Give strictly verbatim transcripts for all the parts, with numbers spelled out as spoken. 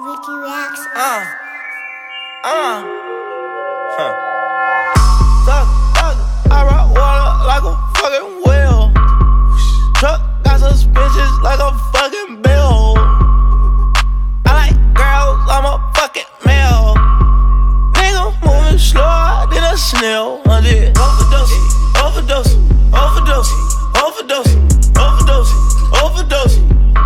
Ricky Reacts. Uh, uh, huh. Thug, thug, I rock water like a fucking whale. Truck got suspicious like a fucking bill. I like girls, I'm a fucking male. Nigga moving slower than a snail. I did overdose, overdose, overdose, overdose, overdose, overdose.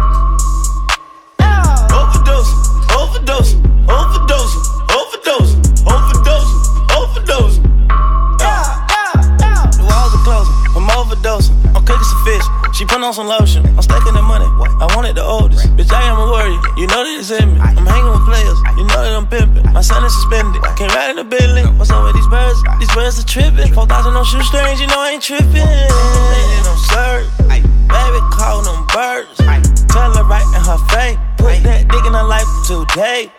Overdose, overdose, overdose, overdose, overdose, overdose. Yeah, yeah, yeah. The walls are closing, I'm overdosing. I'm cooking some fish, she put on some lotion. I'm stacking the money, I wanted the oldest. Bitch, I am a warrior, you know that it's in me. I'm hanging with players, you know that I'm pimping. My son is suspended, can't ride in the building. What's up with these birds? These birds are tripping. four thousand on shoestrings, you know I ain't tripping. Lady, don't serve, baby, call them birds. Tell her right in her face, put that dick in her life today.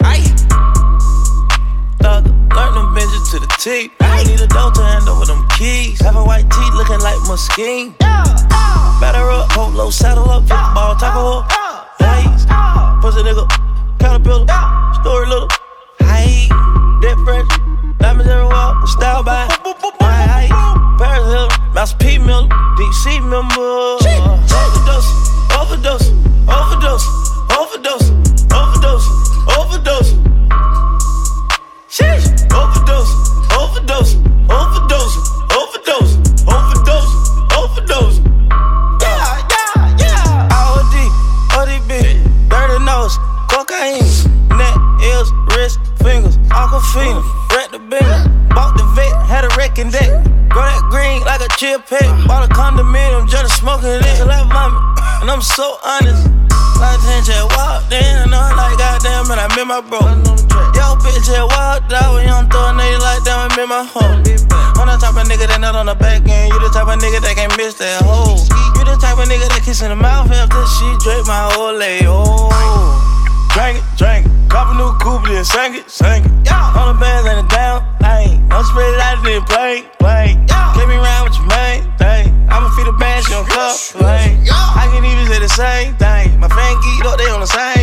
Thug, learn them bitches to the T. I need a dope to hand over them keys. Have a white tee looking like Muskeen. Batter up, hold low, saddle up, flip the ball, tackle up. Haze, pussy nigga, caterpillar, story little. Hey, dead fresh, diamonds everywhere, style by. Hey, Paris Hill, Mouse P Miller, D C member. Overdose, overdose, overdose, overdose, overdose, overdose. Sheesh. Overdose, overdose, overdose, overdose, overdose, overdose. Yeah, yeah, yeah. O D, O D B, dirty nose, cocaine, neck, ears, wrist, fingers, aquafina, wreck the bin, bought the vet, had a wrecking deck, grow that green like a chill pet, bought a condominium, just smoking it, till I vomit, and I'm so honest. Like ten just walked in, and I'm like goddamn, and I miss my bro. Yo, bitch just walked out when you don't throw a nigga like that, I miss my hoe. I'm the type of nigga that nut on the back end, you the type of nigga that can't miss that hoe. You the type of nigga that kiss in the mouth after she drape my whole leg. Oh, drink it, drink it, cop a new coupe, then sing it, sing it. All the bands ain't a damn thing, don't spread it out, then play, play. Keep me around with your main thing, I'ma feed the band, she don't complain. I can even say the same thing, my fan geeked up, they on the same